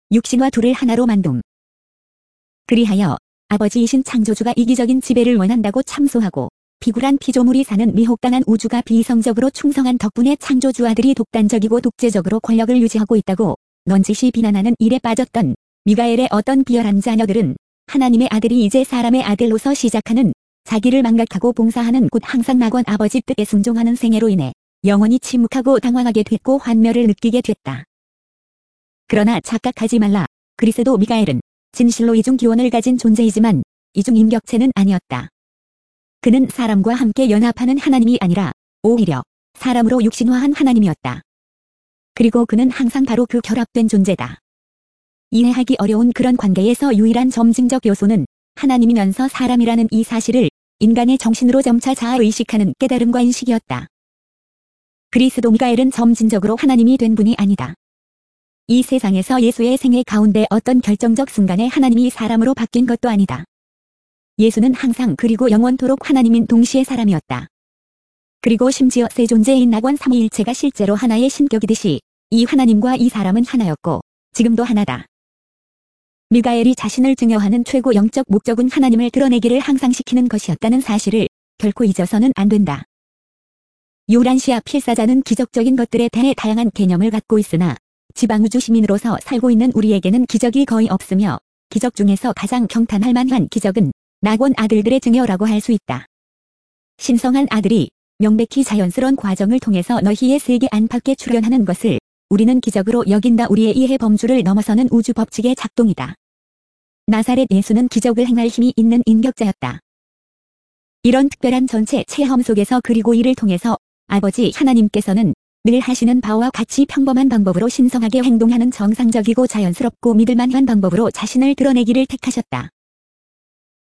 육신과 둘을 하나로 만듦. 그리하여 아버지이신 창조주가 이기적인 지배를 원한다고 참소하고 비굴한 피조물이 사는 미혹당한 우주가 비이성적으로 충성한 덕분에 창조주 아들이 독단적이고 독재적으로 권력을 유지하고 있다고 넌지시 비난하는 일에 빠졌던 미가엘의 어떤 비열한 자녀들은 하나님의 아들이 이제 사람의 아들로서 시작하는 자기를 망각하고 봉사하는 곧 항상 낙원 아버지 뜻에 순종하는 생애로 인해 영원히 침묵하고 당황하게 됐고 환멸을 느끼게 됐다. 그러나 착각하지 말라. 그리스도 미가엘은 진실로 이중 기원을 가진 존재이지만 이중 인격체는 아니었다. 그는 사람과 함께 연합하는 하나님이 아니라 오히려 사람으로 육신화한 하나님이었다. 그리고 그는 항상 바로 그 결합된 존재다. 이해하기 어려운 그런 관계에서 유일한 점증적 요소는 하나님이면서 사람이라는 이 사실을 인간의 정신으로 점차 자아의식하는 깨달음과 인식이었다. 그리스도 미가엘은 점진적으로 하나님이 된 분이 아니다. 이 세상에서 예수의 생애 가운데 어떤 결정적 순간에 하나님이 사람으로 바뀐 것도 아니다. 예수는 항상 그리고 영원토록 하나님인 동시에 사람이었다. 그리고 심지어 세 존재인 낙원 삼위일체가 실제로 하나의 신격이듯이 이 하나님과 이 사람은 하나였고 지금도 하나다. 미가엘이 자신을 증여하는 최고 영적 목적은 하나님을 드러내기를 항상시키는 것이었다는 사실을 결코 잊어서는 안 된다. 요란시아 필사자는 기적적인 것들에 대해 다양한 개념을 갖고 있으나 지방우주 시민으로서 살고 있는 우리에게는 기적이 거의 없으며 기적 중에서 가장 경탄할 만한 기적은 낙원 아들들의 증여라고 할 수 있다. 신성한 아들이 명백히 자연스러운 과정을 통해서 너희의 세계 안팎에 출현하는 것을 우리는 기적으로 여긴다. 우리의 이해 범주를 넘어서는 우주 법칙의 작동이다. 나사렛 예수는 기적을 행할 힘이 있는 인격자였다. 이런 특별한 전체 체험 속에서 그리고 이를 통해서 아버지 하나님께서는 늘 하시는 바와 같이 평범한 방법으로 신성하게 행동하는 정상적이고 자연스럽고 믿을만한 방법으로 자신을 드러내기를 택하셨다.